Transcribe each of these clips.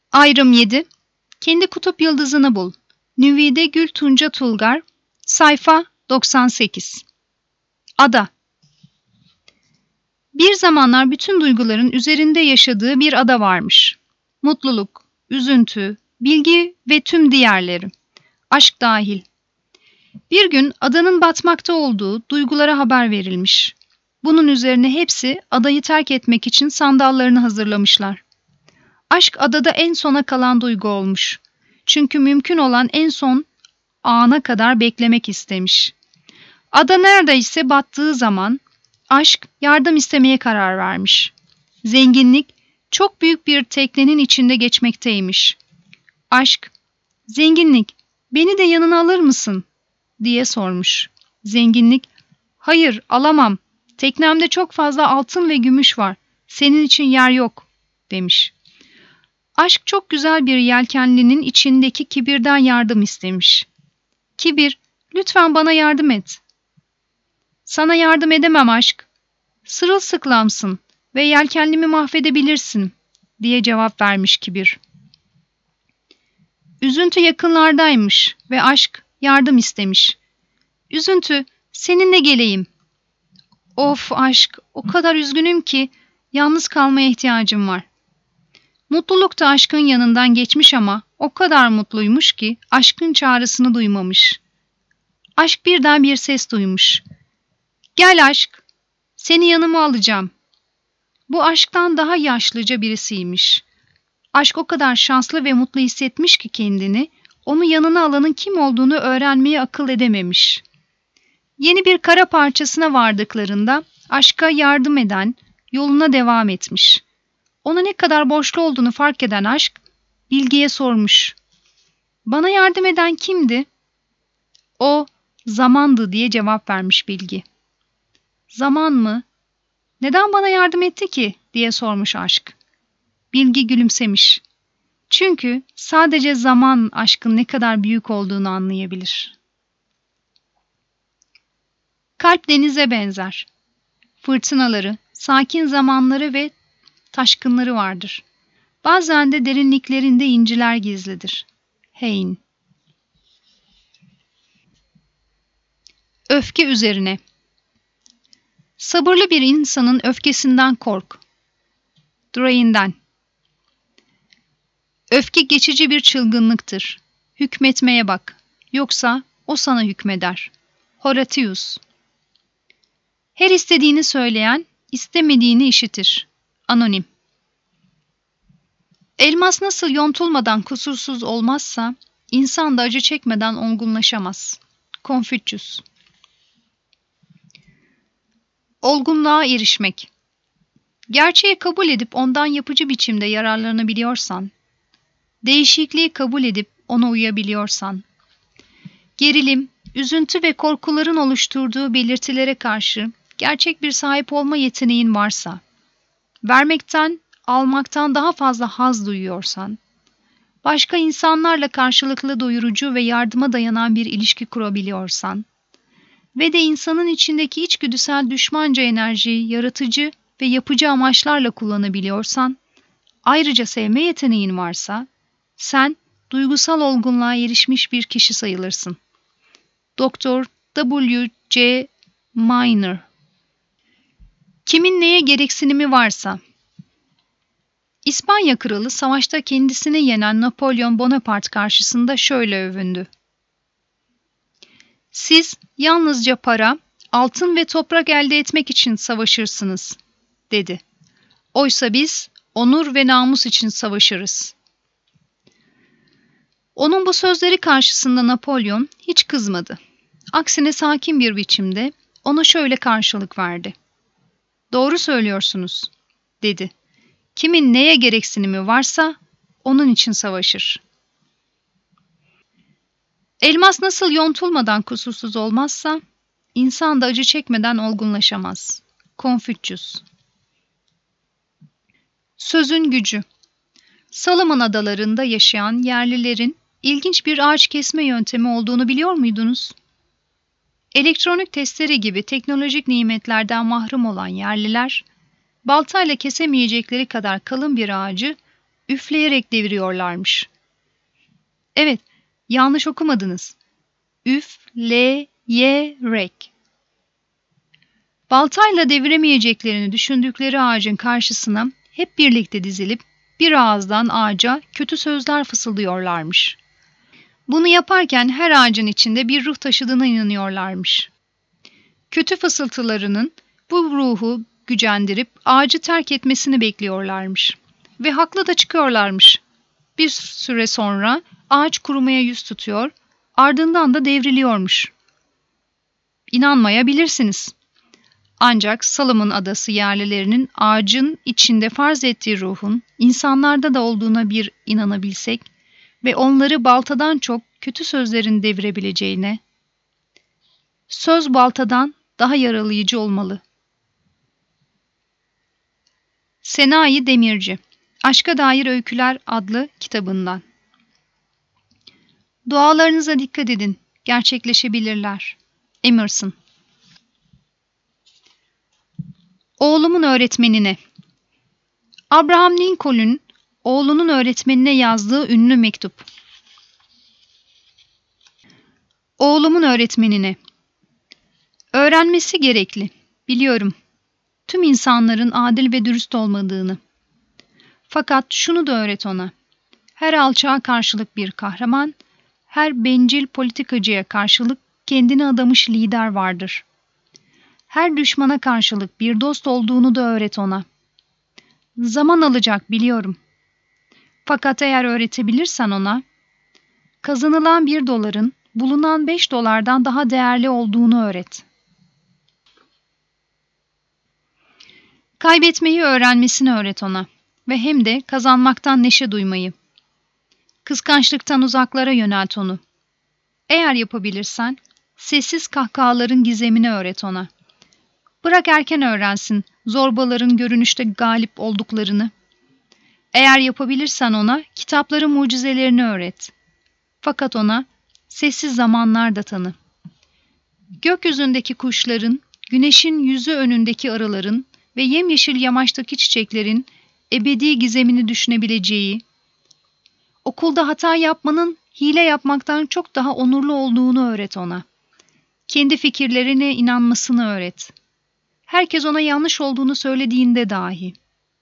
Ayrım 7. Kendi kutup yıldızını bul. Nüvide Gül Tunca Tulgar. Sayfa 98. Ada. Bir zamanlar bütün duyguların üzerinde yaşadığı bir ada varmış. Mutluluk, üzüntü, bilgi ve tüm diğerleri. Aşk dahil. Bir gün adanın batmakta olduğu duygulara haber verilmiş. Bunun üzerine hepsi adayı terk etmek için sandallarını hazırlamışlar. Aşk adada en sona kalan duygu olmuş. Çünkü mümkün olan en son ana kadar beklemek istemiş. Ada neredeyse battığı zaman aşk yardım istemeye karar vermiş. Zenginlik çok büyük bir teknenin içinde geçmekteymiş. Aşk, zenginlik beni de yanına alır mısın diye sormuş. Zenginlik, hayır alamam. Teknemde çok fazla altın ve gümüş var. Senin için yer yok demiş. Aşk çok güzel bir yelkenlinin içindeki kibirden yardım istemiş. Kibir, lütfen bana yardım et. Sana yardım edemem aşk. Sırılsıklamsın ve yelkenlimi mahvedebilirsin diye cevap vermiş kibir. Üzüntü yakınlardaymış ve aşk yardım istemiş. Üzüntü, seninle geleyim. Of aşk, o kadar üzgünüm ki yalnız kalmaya ihtiyacım var. Mutluluk da aşkın yanından geçmiş ama o kadar mutluymuş ki aşkın çağrısını duymamış. Aşk birden bir ses duymuş. Gel aşk, seni yanıma alacağım. Bu aşktan daha yaşlıca birisiymiş. Aşk o kadar şanslı ve mutlu hissetmiş ki kendini, onu yanına alanın kim olduğunu öğrenmeye akıl edememiş. Yeni bir kara parçasına vardıklarında aşka yardım eden yoluna devam etmiş. Ona ne kadar borçlu olduğunu fark eden aşk, Bilge'ye sormuş. Bana yardım eden kimdi? O, zamandı diye cevap vermiş Bilge. Zaman mı? Neden bana yardım etti ki? Diye sormuş aşk. Bilge gülümsemiş. Çünkü sadece zaman aşkın ne kadar büyük olduğunu anlayabilir. Kalp denize benzer. Fırtınaları, sakin zamanları ve taşkınları vardır. Bazen de derinliklerinde inciler gizlidir. Heyn. Öfke üzerine. Sabırlı bir insanın öfkesinden kork. Drain'den. Öfke geçici bir çılgınlıktır. Hükmetmeye bak. Yoksa o sana hükmeder. Horatius. Her istediğini söyleyen, istemediğini işitir. Anonim. Elmas nasıl yontulmadan kusursuz olmazsa, insan da acı çekmeden olgunlaşamaz. Konfüçyüs. Olgunluğa erişmek. Gerçeği kabul edip ondan yapıcı biçimde yararlanabiliyorsan, değişikliği kabul edip ona uyabiliyorsan, gerilim, üzüntü ve korkuların oluşturduğu belirtilere karşı gerçek bir sahip olma yeteneğin varsa, vermekten, almaktan daha fazla haz duyuyorsan, başka insanlarla karşılıklı doyurucu ve yardıma dayanan bir ilişki kurabiliyorsan ve de insanın içindeki içgüdüsel düşmanca enerjiyi yaratıcı ve yapıcı amaçlarla kullanabiliyorsan, ayrıca sevme yeteneğin varsa, sen duygusal olgunluğa erişmiş bir kişi sayılırsın. Dr. W. J. Miner. Kimin neye gereksinimi varsa. İspanya kralı savaşta kendisini yenen Napolyon Bonaparte karşısında şöyle övündü. Siz yalnızca para, altın ve toprak elde etmek için savaşırsınız, dedi. Oysa biz onur ve namus için savaşırız. Onun bu sözleri karşısında Napolyon hiç kızmadı. Aksine sakin bir biçimde ona şöyle karşılık verdi. Doğru söylüyorsunuz, dedi. Kimin neye gereksinimi varsa onun için savaşır. Elmas nasıl yontulmadan kusursuz olmazsa, insan da acı çekmeden olgunlaşamaz. Konfüçyüs. Sözün gücü. Salomon adalarında yaşayan yerlilerin ilginç bir ağaç kesme yöntemi olduğunu biliyor muydunuz? Elektronik testere gibi teknolojik nimetlerden mahrum olan yerliler, baltayla kesemeyecekleri kadar kalın bir ağacı üfleyerek deviriyorlarmış. Evet, yanlış okumadınız. Üfleyerek. Baltayla deviremeyeceklerini düşündükleri ağacın karşısına hep birlikte dizilip bir ağızdan ağaca kötü sözler fısıldıyorlarmış. Bunu yaparken her ağacın içinde bir ruh taşıdığına inanıyorlarmış. Kötü fısıltılarının bu ruhu gücendirip ağacı terk etmesini bekliyorlarmış. Ve haklı da çıkıyorlarmış. Bir süre sonra ağaç kurumaya yüz tutuyor, ardından da devriliyormuş. İnanmayabilirsiniz. Ancak Salomon Adası yerlilerinin ağacın içinde farz ettiği ruhun insanlarda da olduğuna bir inanabilsek ve onları baltadan çok kötü sözlerin devirebileceğine, söz baltadan daha yaralayıcı olmalı. Senayi Demirci, Aşka Dair Öyküler adlı kitabından. Dualarınıza dikkat edin, gerçekleşebilirler. Emerson. Oğlumun öğretmenine. Abraham Lincoln, oğlunun öğretmenine yazdığı ünlü mektup. Oğlumun öğretmenine. Öğrenmesi gerekli, biliyorum. Tüm insanların adil ve dürüst olmadığını. Fakat şunu da öğret ona. Her alçağa karşılık bir kahraman, her bencil politikacıya karşılık kendini adamış lider vardır. Her düşmana karşılık bir dost olduğunu da öğret ona. Zaman alacak biliyorum. Fakat eğer öğretebilirsen ona, kazanılan $1 bulunan $5'dan daha değerli olduğunu öğret. Kaybetmeyi öğrenmesini öğret ona ve hem de kazanmaktan neşe duymayı. Kıskançlıktan uzaklara yönelt onu. Eğer yapabilirsen, sessiz kahkahaların gizemini öğret ona. Bırak erken öğrensin zorbaların görünüşte galip olduklarını. Eğer yapabilirsen ona kitapların mucizelerini öğret. Fakat ona sessiz zamanlar da tanı. Gökyüzündeki kuşların, güneşin yüzü önündeki arıların ve yemyeşil yamaçtaki çiçeklerin ebedi gizemini düşünebileceği, okulda hata yapmanın hile yapmaktan çok daha onurlu olduğunu öğret ona. Kendi fikirlerine inanmasını öğret. Herkes ona yanlış olduğunu söylediğinde dahi.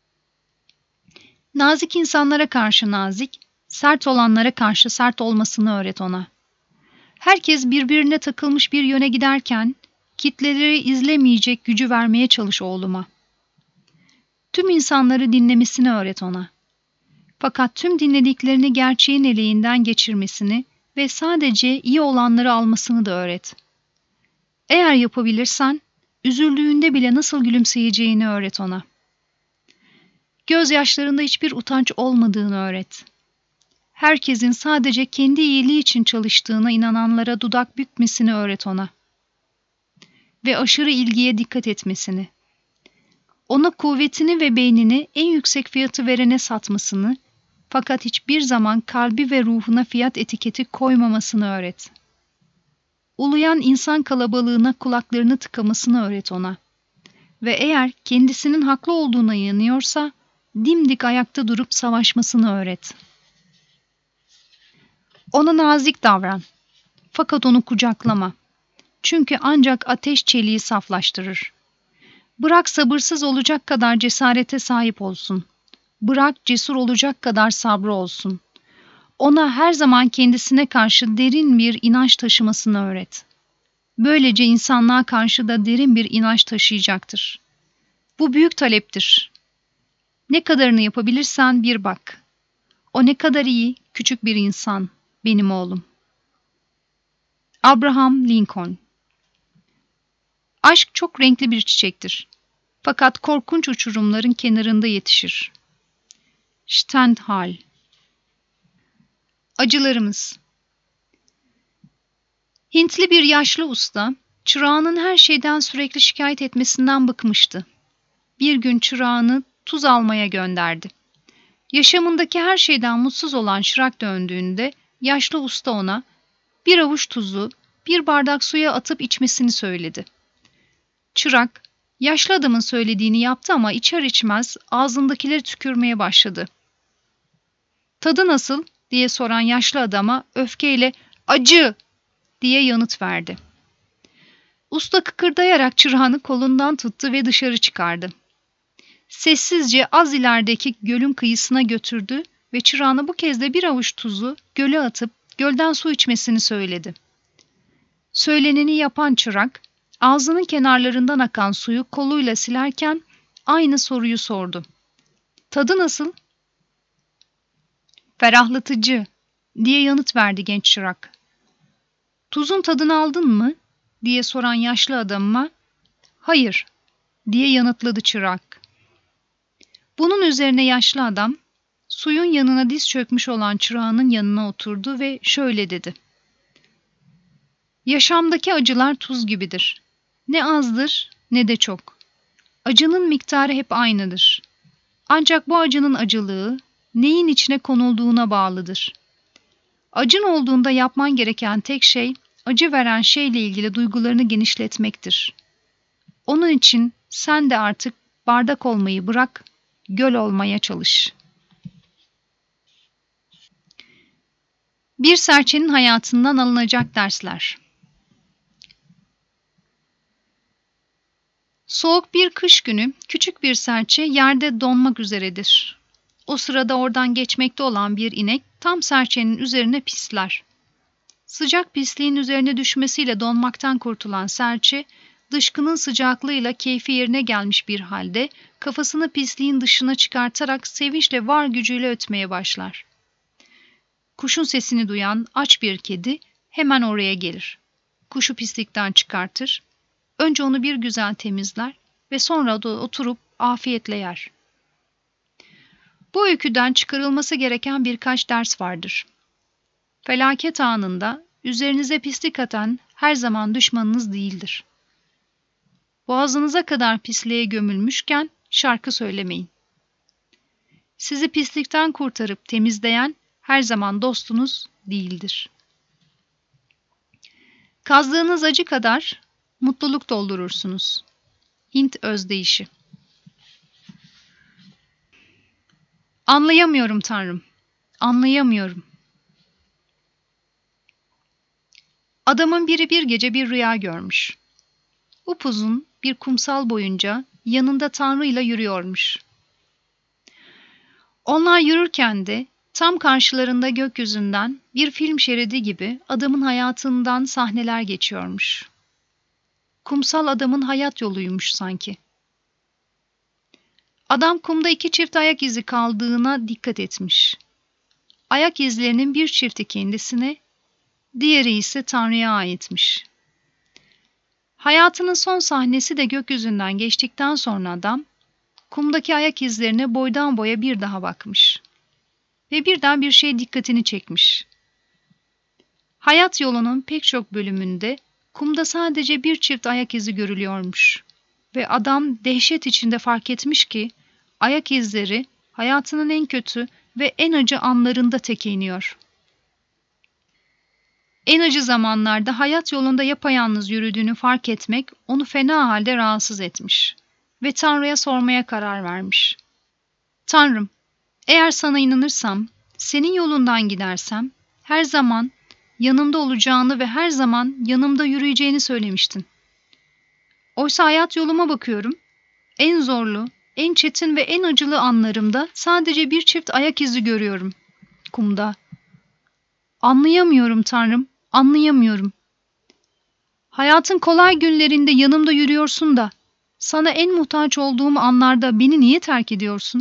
Nazik insanlara karşı nazik, sert olanlara karşı sert olmasını öğret ona. Herkes birbirine takılmış bir yöne giderken, kitleleri izlemeyecek gücü vermeye çalış oğluma. Tüm insanları dinlemesini öğret ona. Fakat tüm dinlediklerini gerçeğin eleğinden geçirmesini ve sadece iyi olanları almasını da öğret. Eğer yapabilirsen, üzüldüğünde bile nasıl gülümseyeceğini öğret ona. Gözyaşlarında hiçbir utanç olmadığını öğret. Herkesin sadece kendi iyiliği için çalıştığına inananlara dudak bükmesini öğret ona. Ve aşırı ilgiye dikkat etmesini. Ona kuvvetini ve beynini en yüksek fiyatı verene satmasını, fakat hiçbir zaman kalbi ve ruhuna fiyat etiketi koymamasını öğret. Uluyan insan kalabalığına kulaklarını tıkamasını öğret ona. Ve eğer kendisinin haklı olduğuna inanıyorsa, dimdik ayakta durup savaşmasını öğret. Ona nazik davran. Fakat onu kucaklama. Çünkü ancak ateş çeliği saflaştırır. Bırak sabırsız olacak kadar cesarete sahip olsun. Bırak cesur olacak kadar sabrı olsun. Ona her zaman kendisine karşı derin bir inanç taşımasını öğret. Böylece insanlığa karşı da derin bir inanç taşıyacaktır. Bu büyük taleptir. Ne kadarını yapabilirsen bir bak. O ne kadar iyi, küçük bir insan, benim oğlum. Abraham Lincoln. Aşk çok renkli bir çiçektir. Fakat korkunç uçurumların kenarında yetişir. Stendhal. Acılarımız. Hintli bir yaşlı usta, çırağının her şeyden sürekli şikayet etmesinden bıkmıştı. Bir gün çırağını tuz almaya gönderdi. Yaşamındaki her şeyden mutsuz olan çırak döndüğünde, yaşlı usta ona bir avuç tuzu bir bardak suya atıp içmesini söyledi. Çırak, yaşlı adamın söylediğini yaptı ama içer içmez ağzındakileri tükürmeye başladı. Tadı nasıl diye soran yaşlı adama öfkeyle acı diye yanıt verdi. Usta kıkırdayarak çırağını kolundan tuttu ve dışarı çıkardı. Sessizce az ilerideki gölün kıyısına götürdü ve çırağına bu kez de bir avuç tuzu göle atıp gölden su içmesini söyledi. Söyleneni yapan çırak, ağzının kenarlarından akan suyu koluyla silerken aynı soruyu sordu. Tadı nasıl? Ferahlatıcı diye yanıt verdi genç çırak. Tuzun tadını aldın mı diye soran yaşlı adamıma hayır diye yanıtladı çırak. Bunun üzerine yaşlı adam suyun yanına diz çökmüş olan çırağının yanına oturdu ve şöyle dedi. Yaşamdaki acılar tuz gibidir. Ne azdır ne de çok. Acının miktarı hep aynıdır. Ancak bu acının acılığı neyin içine konulduğuna bağlıdır. Acın olduğunda yapman gereken tek şey acı veren şeyle ilgili duygularını genişletmektir. Onun için sen de artık bardak olmayı bırak, göl olmaya çalış. Bir serçenin hayatından alınacak dersler. Soğuk bir kış günü küçük bir serçe yerde donmak üzeredir. O sırada oradan geçmekte olan bir inek tam serçenin üzerine pisler. Sıcak pisliğin üzerine düşmesiyle donmaktan kurtulan serçe, dışkının sıcaklığıyla keyfi yerine gelmiş bir halde kafasını pisliğin dışına çıkartarak sevinçle var gücüyle ötmeye başlar. Kuşun sesini duyan aç bir kedi hemen oraya gelir. Kuşu pislikten çıkartır, önce onu bir güzel temizler ve sonra da oturup afiyetle yer. Bu öyküden çıkarılması gereken birkaç ders vardır. Felaket anında üzerinize pislik atan her zaman düşmanınız değildir. Boğazınıza kadar pisliğe gömülmüşken şarkı söylemeyin. Sizi pislikten kurtarıp temizleyen her zaman dostunuz değildir. Kazdığınız acı kadar mutluluk doldurursunuz. Hint özdeyişi. Anlayamıyorum Tanrım. Anlayamıyorum. Adamın biri bir gece bir rüya görmüş. Upuzun bir kumsal boyunca yanında Tanrı'yla yürüyormuş. Onlar yürürken de tam karşılarında gökyüzünden bir film şeridi gibi adamın hayatından sahneler geçiyormuş. Kumsal adamın hayat yoluymuş sanki. Adam kumda 2 çift ayak izi kaldığına dikkat etmiş. Ayak izlerinin bir çifti kendisine, diğeri ise Tanrı'ya aitmiş. Hayatının son sahnesi de gökyüzünden geçtikten sonra adam, kumdaki ayak izlerine boydan boya bir daha bakmış. Ve birden bir şey dikkatini çekmiş. Hayat yolunun pek çok bölümünde kumda sadece bir çift ayak izi görülüyormuş. Ve adam dehşet içinde fark etmiş ki, ayak izleri hayatının en kötü ve en acı anlarında teke iniyor. En acı zamanlarda hayat yolunda yapayalnız yürüdüğünü fark etmek onu fena halde rahatsız etmiş ve Tanrı'ya sormaya karar vermiş. Tanrım, eğer sana inanırsam, senin yolundan gidersem, her zaman yanımda olacağını ve her zaman yanımda yürüyeceğini söylemiştin. Oysa hayat yoluma bakıyorum, en zorlu, en çetin ve en acılı anlarımda sadece bir çift ayak izi görüyorum, kumda. Anlayamıyorum Tanrım, anlayamıyorum. Hayatın kolay günlerinde yanımda yürüyorsun da, sana en muhtaç olduğum anlarda beni niye terk ediyorsun?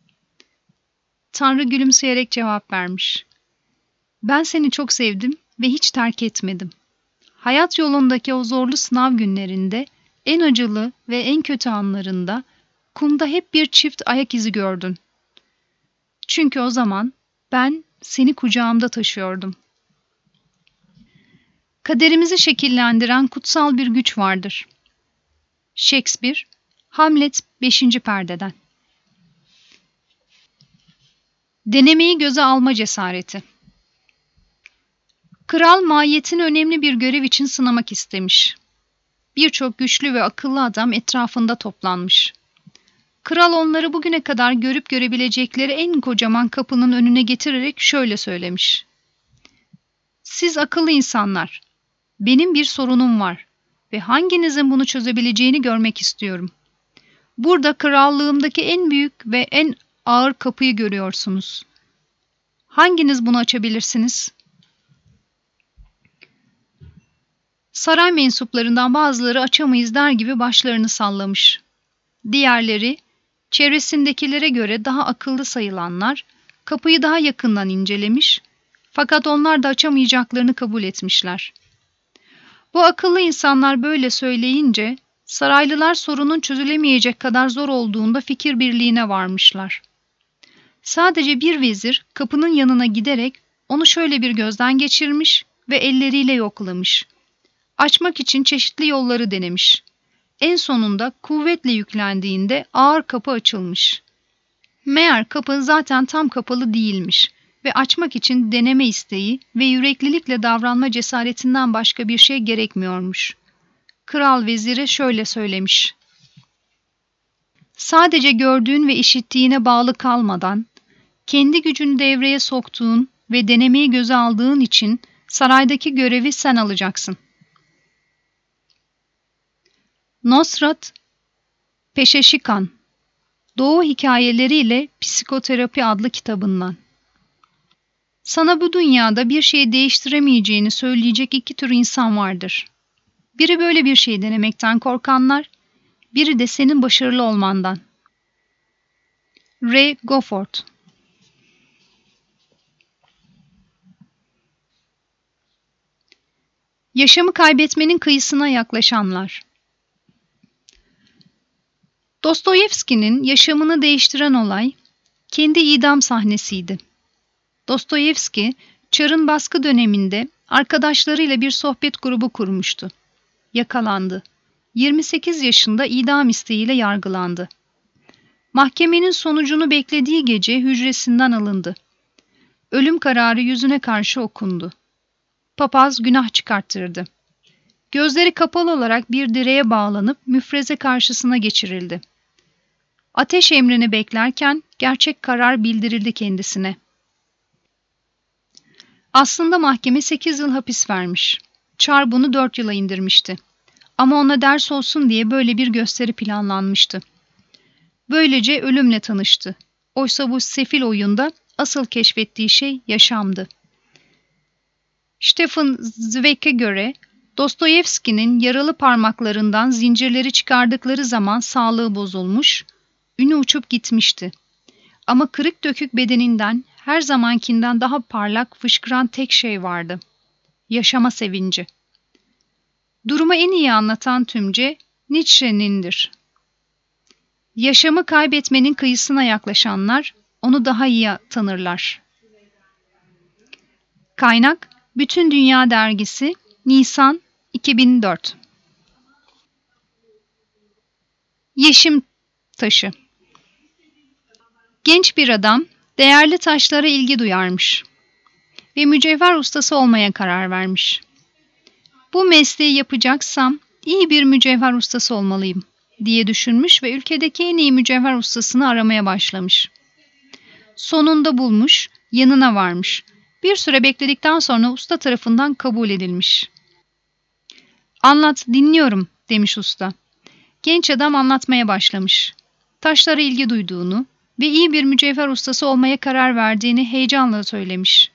Tanrı gülümseyerek cevap vermiş. Ben seni çok sevdim ve hiç terk etmedim. Hayat yolundaki o zorlu sınav günlerinde, en acılı ve en kötü anlarında, kumda hep bir çift ayak izi gördün. Çünkü o zaman ben seni kucağımda taşıyordum. Kaderimizi şekillendiren kutsal bir güç vardır. Shakespeare, Hamlet 5. perdeden. Denemeyi göze alma cesareti. Kral mahiyetini önemli bir görev için sınamak istemiş. Birçok güçlü ve akıllı adam etrafında toplanmış. Kral onları bugüne kadar görüp görebilecekleri en kocaman kapının önüne getirerek şöyle söylemiş. Siz akıllı insanlar, benim bir sorunum var ve hanginizin bunu çözebileceğini görmek istiyorum. Burada krallığımdaki en büyük ve en ağır kapıyı görüyorsunuz. Hanginiz bunu açabilirsiniz? Saray mensuplarından bazıları açamayız der gibi başlarını sallamış. Diğerleri, çevresindekilere göre daha akıllı sayılanlar, kapıyı daha yakından incelemiş, fakat onlar da açamayacaklarını kabul etmişler. Bu akıllı insanlar böyle söyleyince, saraylılar sorunun çözülemeyecek kadar zor olduğunda fikir birliğine varmışlar. Sadece bir vezir kapının yanına giderek onu şöyle bir gözden geçirmiş ve elleriyle yoklamış. Açmak için çeşitli yolları denemiş. En sonunda kuvvetle yüklendiğinde ağır kapı açılmış. Meğer kapı zaten tam kapalı değilmiş ve açmak için deneme isteği ve yüreklilikle davranma cesaretinden başka bir şey gerekmiyormuş. Kral vezire şöyle söylemiş. Sadece gördüğün ve işittiğine bağlı kalmadan, kendi gücünü devreye soktuğun ve denemeyi göze aldığın için saraydaki görevi sen alacaksın. Nosrat Peşeşikan, Doğu Hikayeleriyle Psikoterapi adlı kitabından. Sana bu dünyada bir şeyi değiştiremeyeceğini söyleyecek iki tür insan vardır. Biri böyle bir şey denemekten korkanlar, biri de senin başarılı olmandan. Ray Gofford. Yaşamı kaybetmenin kıyısına yaklaşanlar. Dostoyevski'nin yaşamını değiştiren olay, kendi idam sahnesiydi. Dostoyevski, Çar'ın baskı döneminde arkadaşlarıyla bir sohbet grubu kurmuştu. Yakalandı. 28 yaşında idam isteğiyle yargılandı. Mahkemenin sonucunu beklediği gece hücresinden alındı. Ölüm kararı yüzüne karşı okundu. Papaz günah çıkarttırdı. Gözleri kapalı olarak bir direğe bağlanıp müfreze karşısına geçirildi. Ateş emrini beklerken gerçek karar bildirildi kendisine. Aslında mahkeme 8 yıl hapis vermiş. Çar bunu 4 yıla indirmişti. Ama ona ders olsun diye böyle bir gösteri planlanmıştı. Böylece ölümle tanıştı. Oysa bu sefil oyunda asıl keşfettiği şey yaşamdı. Stefan Zweig'e göre Dostoyevski'nin yaralı parmaklarından zincirleri çıkardıkları zaman sağlığı bozulmuş, ünü uçup gitmişti. Ama kırık dökük bedeninden her zamankinden daha parlak fışkıran tek şey vardı. Yaşama sevinci. Durumu en iyi anlatan tümce Nietzsche'nindir. Yaşamı kaybetmenin kıyısına yaklaşanlar onu daha iyi tanırlar. Kaynak Bütün Dünya Dergisi, Nisan 2004. Yeşim taşı. Genç bir adam değerli taşlara ilgi duyarmış ve mücevher ustası olmaya karar vermiş. Bu mesleği yapacaksam iyi bir mücevher ustası olmalıyım diye düşünmüş ve ülkedeki en iyi mücevher ustasını aramaya başlamış. Sonunda bulmuş, yanına varmış. Bir süre bekledikten sonra usta tarafından kabul edilmiş. "Anlat, dinliyorum," demiş usta. Genç adam anlatmaya başlamış. Taşlara ilgi duyduğunu ve iyi bir mücevher ustası olmaya karar verdiğini heyecanla söylemiş.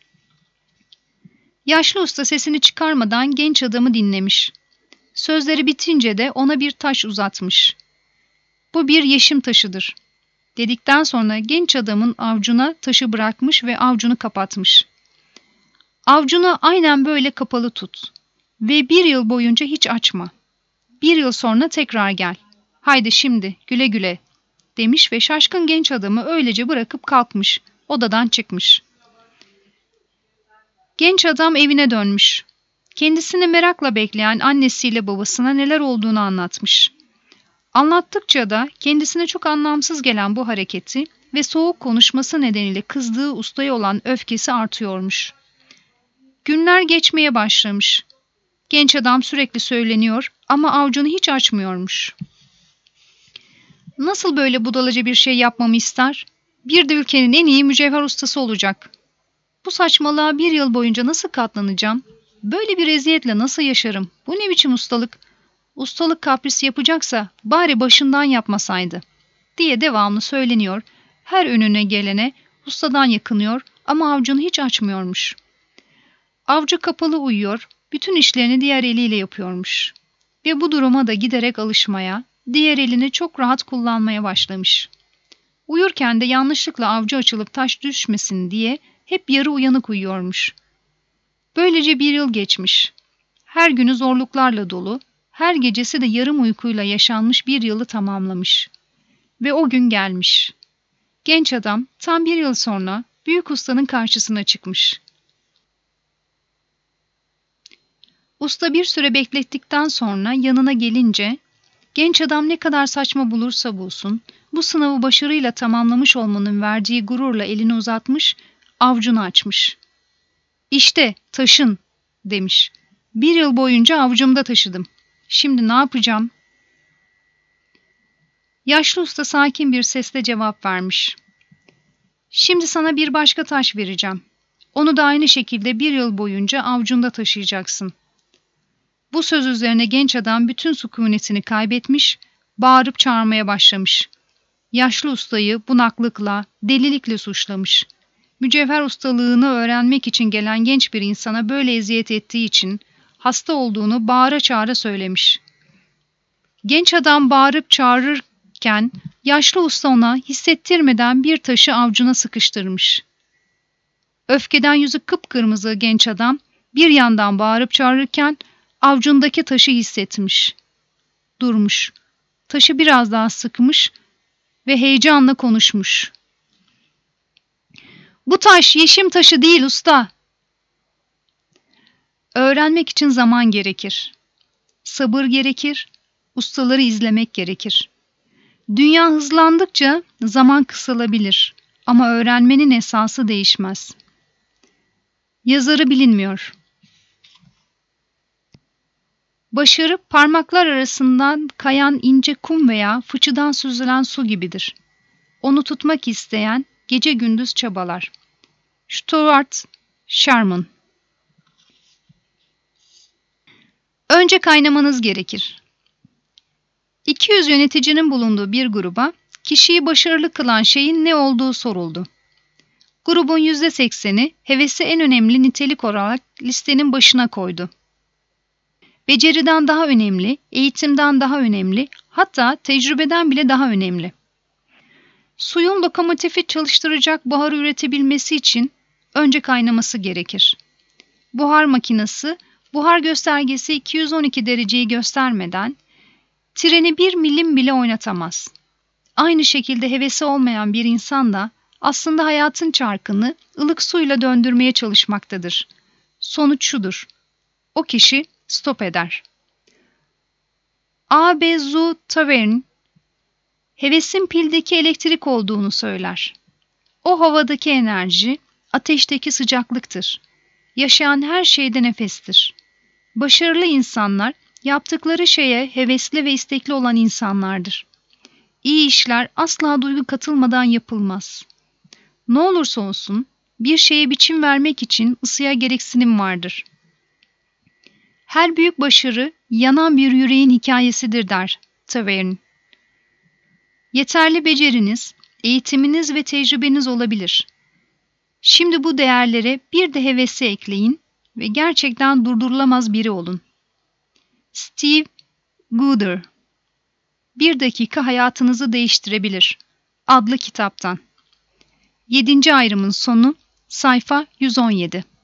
Yaşlı usta sesini çıkarmadan genç adamı dinlemiş. Sözleri bitince de ona bir taş uzatmış. "Bu bir yeşim taşıdır," dedikten sonra genç adamın avcuna taşı bırakmış ve avcunu kapatmış. "Avcunu aynen böyle kapalı tut ve 1 yıl boyunca hiç açma. 1 yıl sonra tekrar gel. Haydi şimdi güle güle," demiş ve şaşkın genç adamı öylece bırakıp kalkmış, odadan çıkmış. Genç adam evine dönmüş. Kendisini merakla bekleyen annesiyle babasına neler olduğunu anlatmış. Anlattıkça da kendisine çok anlamsız gelen bu hareketi ve soğuk konuşması nedeniyle kızdığı ustaya olan öfkesi artıyormuş. Günler geçmeye başlamış. Genç adam sürekli söyleniyor ama avucunu hiç açmıyormuş. Nasıl böyle budalaca bir şey yapmamı ister? Bir de ülkenin en iyi mücevher ustası olacak. Bu saçmalığa 1 yıl boyunca nasıl katlanacağım? Böyle bir eziyetle nasıl yaşarım? Bu ne biçim ustalık? Ustalık kaprisi yapacaksa bari başından yapmasaydı, diye devamlı söyleniyor. Her önüne gelene ustadan yakınıyor ama avucunu hiç açmıyormuş. Avcı kapalı uyuyor, bütün işlerini diğer eliyle yapıyormuş. Ve bu duruma da giderek alışmaya, diğer elini çok rahat kullanmaya başlamış. Uyurken de yanlışlıkla avcı açılıp taş düşmesin diye hep yarı uyanık uyuyormuş. Böylece 1 yıl geçmiş. Her günü zorluklarla dolu, her gecesi de yarım uykuyla yaşanmış 1 yılı tamamlamış. Ve o gün gelmiş. Genç adam tam 1 yıl sonra büyük ustanın karşısına çıkmış. Usta bir süre beklettikten sonra yanına gelince, genç adam ne kadar saçma bulursa bulsun, bu sınavı başarıyla tamamlamış olmanın verdiği gururla elini uzatmış, avucunu açmış. "İşte taşın," demiş. "1 yıl boyunca avucumda taşıdım. Şimdi ne yapacağım?" Yaşlı usta sakin bir sesle cevap vermiş. "Şimdi sana bir başka taş vereceğim. Onu da aynı şekilde 1 yıl boyunca avucunda taşıyacaksın." Bu söz üzerine genç adam bütün sükunetini kaybetmiş, bağırıp çağırmaya başlamış. Yaşlı ustayı bunaklıkla, delilikle suçlamış. Mücevher ustalığını öğrenmek için gelen genç bir insana böyle eziyet ettiği için hasta olduğunu bağıra çağıra söylemiş. Genç adam bağırıp çağırırken yaşlı usta ona hissettirmeden bir taşı avucuna sıkıştırmış. Öfkeden yüzü kıpkırmızı genç adam bir yandan bağırıp çağırırken avucundaki taşı hissetmiş. Durmuş. Taşı biraz daha sıkmış ve heyecanla konuşmuş. "Bu taş yeşim taşı değil usta." Öğrenmek için zaman gerekir. Sabır gerekir. Ustaları izlemek gerekir. Dünya hızlandıkça zaman kısalabilir ama öğrenmenin esası değişmez. Yazarı bilinmiyor. Başarı parmaklar arasından kayan ince kum veya fıçıdan süzülen su gibidir. Onu tutmak isteyen gece gündüz çabalar. Stuart Sherman. Önce kaynamanız gerekir. 200 yöneticinin bulunduğu bir gruba kişiyi başarılı kılan şeyin ne olduğu soruldu. Grubun %80'i hevesi en önemli nitelik olarak listenin başına koydu. Beceriden daha önemli, eğitimden daha önemli, hatta tecrübeden bile daha önemli. Suyun lokomotifi çalıştıracak buharı üretebilmesi için önce kaynaması gerekir. Buhar makinesi, buhar göstergesi 212 dereceyi göstermeden treni 1 milim bile oynatamaz. Aynı şekilde hevesi olmayan bir insan da aslında hayatın çarkını ılık suyla döndürmeye çalışmaktadır. Sonuç şudur: o kişi stop eder. A.B. Zu Tavern, hevesin pildeki elektrik olduğunu söyler. O havadaki enerji, ateşteki sıcaklıktır. Yaşayan her şeyde nefestir. Başarılı insanlar, yaptıkları şeye hevesli ve istekli olan insanlardır. İyi işler asla duygu katılmadan yapılmaz. Ne olursa olsun, bir şeye biçim vermek için ısıya gereksinim vardır. Her büyük başarı, yanan bir yüreğin hikayesidir der Tavern. Yeterli beceriniz, eğitiminiz ve tecrübeniz olabilir. Şimdi bu değerlere bir de hevesi ekleyin ve gerçekten durdurulamaz biri olun. Steve Gooder, 1 dakika hayatınızı değiştirebilir adlı kitaptan. 7. ayrımın sonu, sayfa 117.